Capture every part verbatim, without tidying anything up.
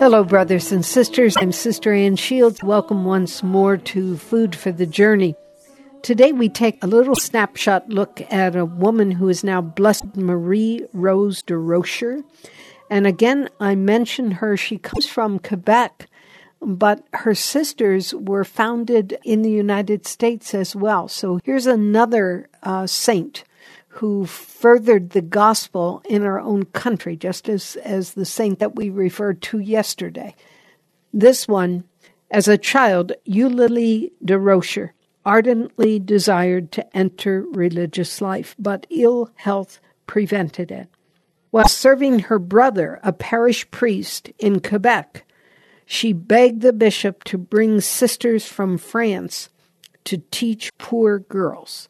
Hello, brothers and sisters. I'm Sister Ann Shields. Welcome once more to Food for the Journey. Today we take a little snapshot look at a woman who is now Blessed Marie Rose de Rocher. And again, I mention her. She comes from Quebec, but her sisters were founded in the United States as well. So here's another uh, saint who furthered the gospel in our own country, just as, as the saint that we referred to yesterday. This one, as a child, Eulalie de Rocher ardently desired to enter religious life, but ill health prevented it. While serving her brother, a parish priest in Quebec, she begged the bishop to bring sisters from France to teach poor girls.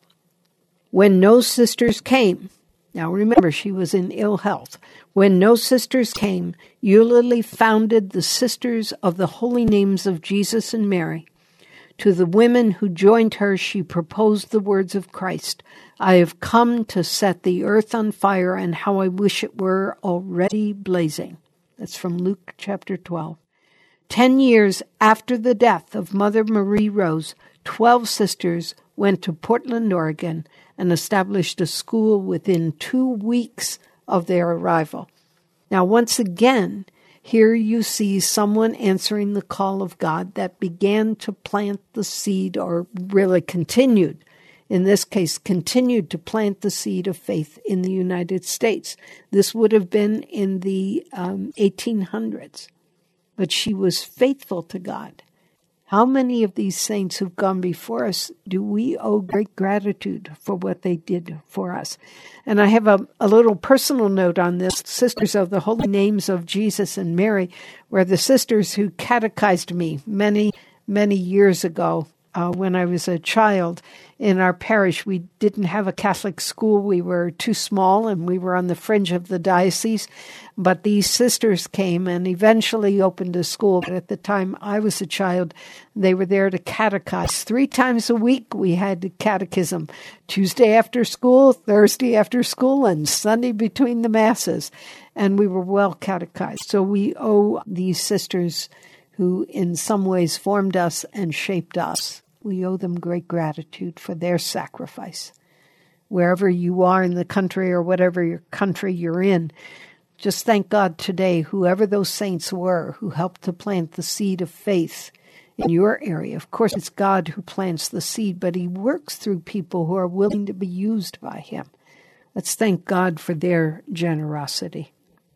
When no sisters came, now remember she was in ill health, when no sisters came, Eulalie founded the Sisters of the Holy Names of Jesus and Mary. To the women who joined her, she proposed the words of Christ, "I have come to set the earth on fire, and how I wish it were already blazing." That's from Luke chapter twelve. Ten years after the death of Mother Marie Rose, twelve sisters went to Portland, Oregon, and established a school within two weeks of their arrival. Now, once again, here you see someone answering the call of God that began to plant the seed, or really continued, in this case, continued to plant the seed of faith in the United States. This would have been in the um, eighteen hundreds. But she was faithful to God. How many of these saints who've gone before us do we owe great gratitude for what they did for us? And I have a, a little personal note on this, Sisters of the Holy Names of Jesus and Mary, where the sisters who catechized me many, many years ago, uh, when I was a child in our parish, we didn't have a Catholic school. We were too small and we were on the fringe of the diocese. But these sisters came and eventually opened a school. But at the time I was a child, they were there to catechize. Three times a week we had catechism. Tuesday after school, Thursday after school, and Sunday between the masses. And we were well catechized. So we owe these sisters who in some ways formed us and shaped us. We owe them great gratitude for their sacrifice. Wherever you are in the country or whatever your country you're in, just thank God today, whoever those saints were who helped to plant the seed of faith in your area. Of course, it's God who plants the seed, but he works through people who are willing to be used by him. Let's thank God for their generosity.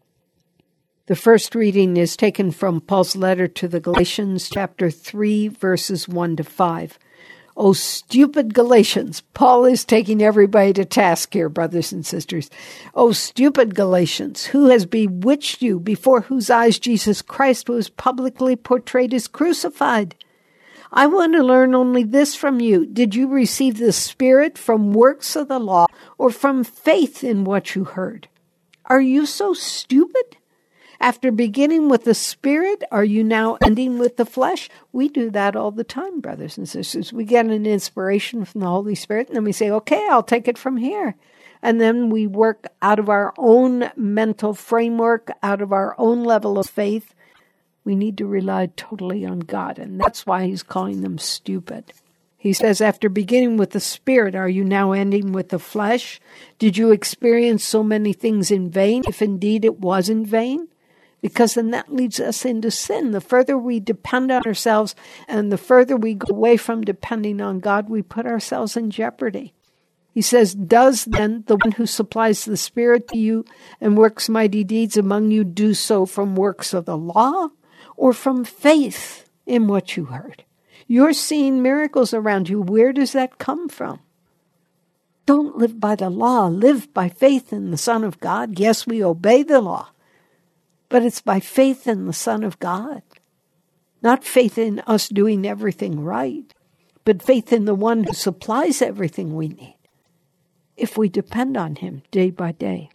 The first reading is taken from Paul's letter to the Galatians, chapter three, verses one to five. Oh, stupid Galatians. Paul is taking everybody to task here, brothers and sisters. Oh, stupid Galatians, who has bewitched you, before whose eyes Jesus Christ was publicly portrayed as crucified? I want to learn only this from you. Did you receive the Spirit from works of the law, or from faith in what you heard? Are you so stupid? After beginning with the Spirit, are you now ending with the flesh? We do that all the time, brothers and sisters. We get an inspiration from the Holy Spirit, and then we say, okay, I'll take it from here. And then we work out of our own mental framework, out of our own level of faith. We need to rely totally on God, and that's why he's calling them stupid. He says, after beginning with the Spirit, are you now ending with the flesh? Did you experience so many things in vain, if indeed it was in vain? Because then that leads us into sin. The further we depend on ourselves and the further we go away from depending on God, we put ourselves in jeopardy. He says, does then the one who supplies the Spirit to you and works mighty deeds among you do so from works of the law or from faith in what you heard? You're seeing miracles around you. Where does that come from? Don't live by the law. Live by faith in the Son of God. Yes, we obey the law. But it's by faith in the Son of God, not faith in us doing everything right, but faith in the one who supplies everything we need, if we depend on him day by day.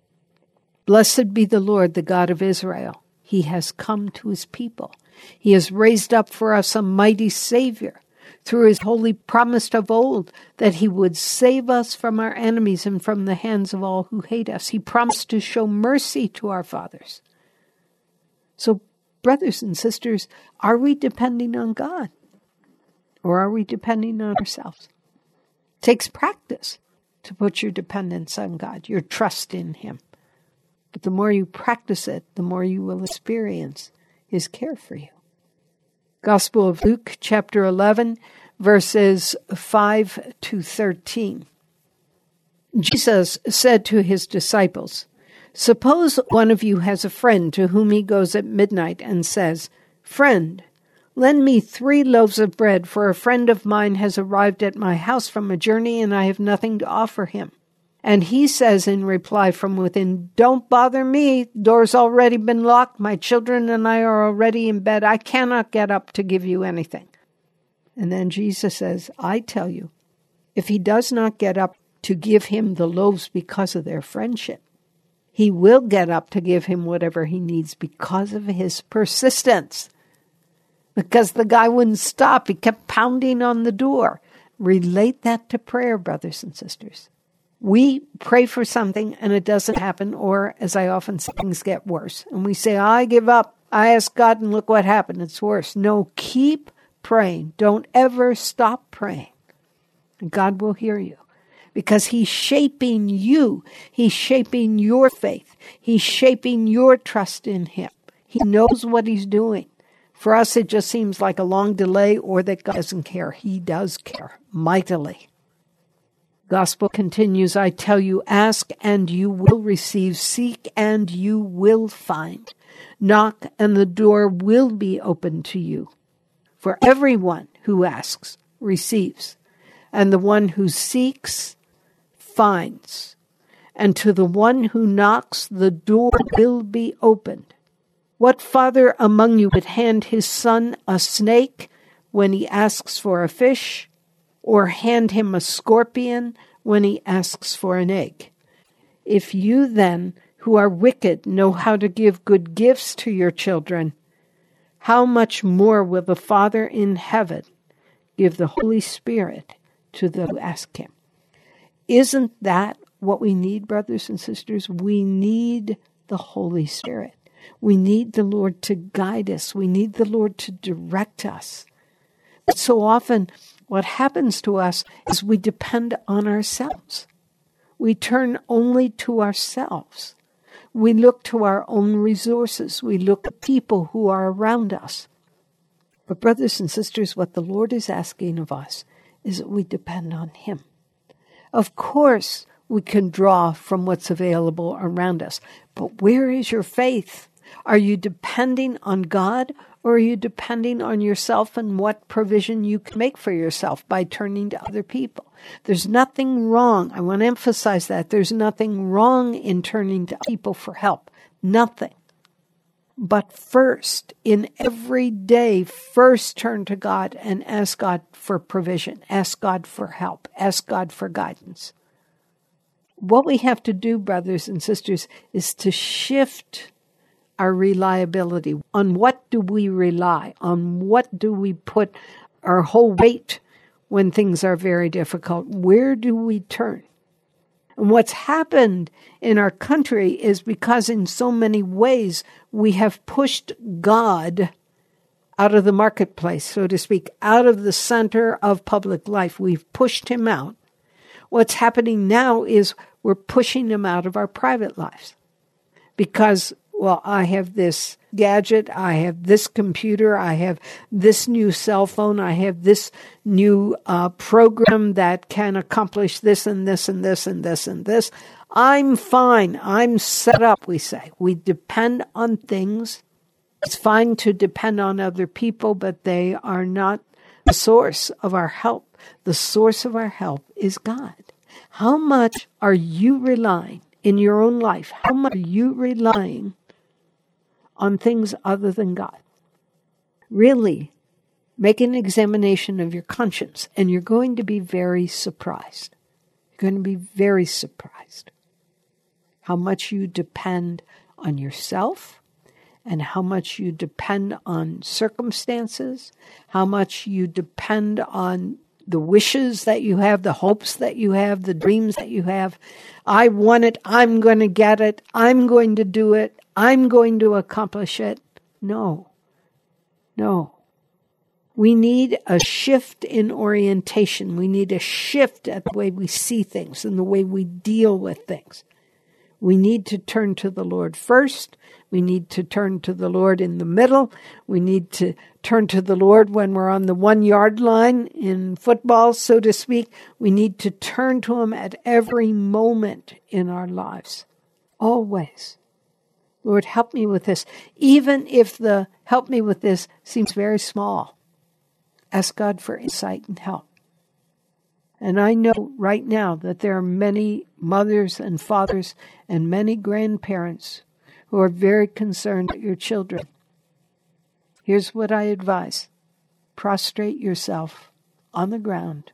Blessed be the Lord, the God of Israel. He has come to his people. He has raised up for us a mighty Savior, through his holy promise of old, that he would save us from our enemies and from the hands of all who hate us. He promised to show mercy to our fathers. So brothers and sisters, are we depending on God? Or are we depending on ourselves? It takes practice to put your dependence on God, your trust in Him. But the more you practice it, the more you will experience His care for you. Gospel of Luke, chapter eleven, verses five to thirteen. Jesus said to His disciples, "Suppose one of you has a friend to whom he goes at midnight and says, 'Friend, lend me three loaves of bread, for a friend of mine has arrived at my house from a journey and I have nothing to offer him.' And he says in reply from within, 'Don't bother me. Door's already been locked. My children and I are already in bed. I cannot get up to give you anything.' And then Jesus says, 'I tell you, if he does not get up to give him the loaves because of their friendship, he will get up to give him whatever he needs because of his persistence.'" Because the guy wouldn't stop. He kept pounding on the door. Relate that to prayer, brothers and sisters. We pray for something and it doesn't happen, or, as I often say, things get worse. And we say, "I give up. I ask God and look what happened. It's worse." No, keep praying. Don't ever stop praying. And God will hear you. Because He's shaping you. He's shaping your faith. He's shaping your trust in Him. He knows what He's doing. For us, it just seems like a long delay or that God doesn't care. He does care mightily. Gospel continues, "I tell you, ask and you will receive, seek and you will find, knock and the door will be opened to you. For everyone who asks receives, and the one who seeks finds, and to the one who knocks the door will be opened. What father among you would hand his son a snake when he asks for a fish, or hand him a scorpion when he asks for an egg? If you then, who are wicked, know how to give good gifts to your children, how much more will the Father in heaven give the Holy Spirit to those who ask Him?" Isn't that what we need, brothers and sisters? We need the Holy Spirit. We need the Lord to guide us. We need the Lord to direct us. But so often, what happens to us is we depend on ourselves. We turn only to ourselves. We look to our own resources. We look at people who are around us. But brothers and sisters, what the Lord is asking of us is that we depend on Him. Of course, we can draw from what's available around us. But where is your faith? Are you depending on God, or are you depending on yourself and what provision you can make for yourself by turning to other people? There's nothing wrong. I want to emphasize that. There's nothing wrong in turning to people for help. Nothing. But first, in every day, first turn to God and ask God for provision. Ask God for help. Ask God for guidance. What we have to do, brothers and sisters, is to shift our reliability. On what do we rely? On what do we put our whole weight when things are very difficult? Where do we turn? And what's happened in our country is because in so many ways we have pushed God out of the marketplace, so to speak, out of the center of public life. We've pushed Him out. What's happening now is we're pushing Him out of our private lives. Because, well, I have this gadget, I have this computer, I have this new cell phone, I have this new uh, program that can accomplish this and this and this and this and this. I'm fine. I'm set up, we say. We depend on things. It's fine to depend on other people, but they are not the source of our help. The source of our help is God. How much are you relying in your own life? How much are you relying on things other than God? Really, make an examination of your conscience, and you're going to be very surprised. You're going to be very surprised how much you depend on yourself and how much you depend on circumstances, how much you depend on the wishes that you have, the hopes that you have, the dreams that you have. I want it. I'm going to get it. I'm going to do it. I'm going to accomplish it. No, No. We need a shift in orientation. We need a shift at the way we see things and the way we deal with things. We need to turn to the Lord first. We need to turn to the Lord in the middle. We need to turn to the Lord when we're on the one-yard line in football, so to speak. We need to turn to Him at every moment in our lives. Always. Lord, help me with this. Even if the help me with this seems very small. Ask God for insight and help. And I know right now that there are many mothers and fathers and many grandparents who are very concerned at your children. Here's what I advise. Prostrate yourself on the ground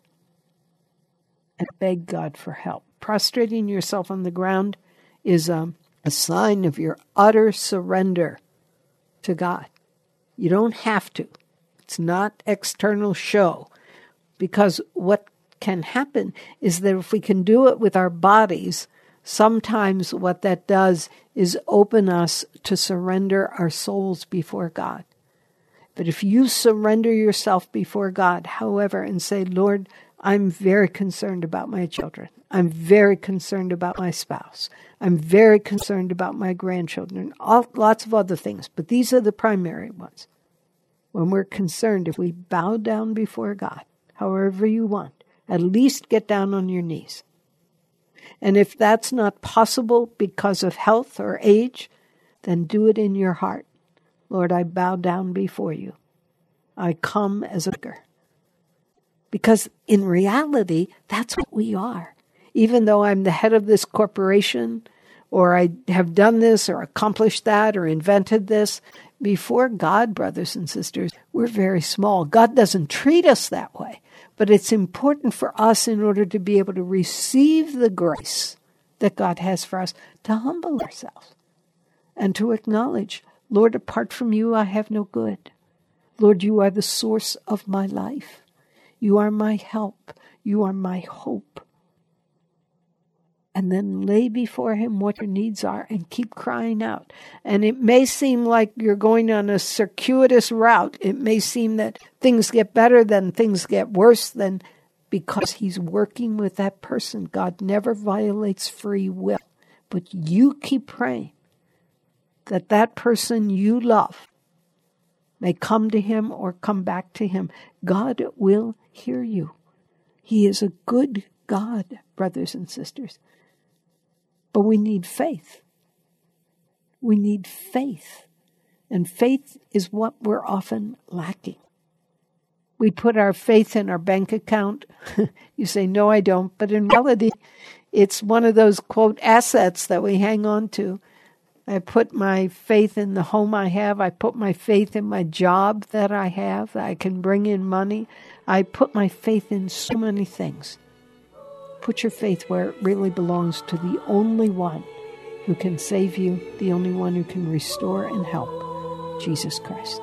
and beg God for help. Prostrating yourself on the ground is um, a sign of your utter surrender to God. You don't have to. It's not external show. Because what can happen is that if we can do it with our bodies, sometimes what that does is open us to surrender our souls before God. But if you surrender yourself before God, however, and say, Lord, I'm very concerned about my children. I'm very concerned about my spouse. I'm very concerned about my grandchildren. All, lots of other things, but these are the primary ones. When we're concerned, if we bow down before God, however you want, at least get down on your knees. And if that's not possible because of health or age, then do it in your heart. Lord, I bow down before you. I come as a beggar. Because in reality, that's what we are. Even though I'm the head of this corporation, or I have done this, or accomplished that, or invented this, before God, brothers and sisters, we're very small. God doesn't treat us that way. But it's important for us, in order to be able to receive the grace that God has for us, to humble ourselves and to acknowledge, Lord, apart from you, I have no good. Lord, you are the source of my life. You are my help. You are my hope. And then lay before Him what your needs are and keep crying out. And it may seem like you're going on a circuitous route. It may seem that things get better, then things get worse, then because He's working with that person. God never violates free will. But you keep praying that that person you love may come to Him or come back to Him. God will hear you. He is a good God, brothers and sisters. But we need faith. We need faith. And faith is what we're often lacking. We put our faith in our bank account. You say, no, I don't. But in reality, it's one of those, quote, assets that we hang on to. I put my faith in the home I have. I put my faith in my job that I have, that I can bring in money. I put my faith in so many things. Put your faith where it really belongs, to the only one who can save you, the only one who can restore and help, Jesus Christ.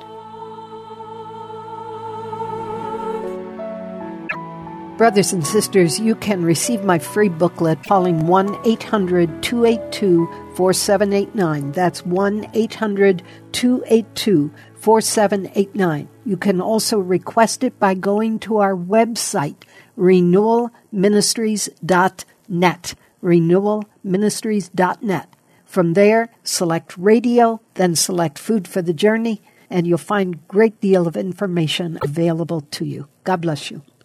Brothers and sisters, you can receive my free booklet calling one eight hundred two eight two four seven eight nine. That's one eight hundred two eight two four seven eight nine. You can also request it by going to our website, renewal ministries dot net. renewal ministries dot net. From there, select radio, then select Food for the Journey, and you'll find a great deal of information available to you. God bless you.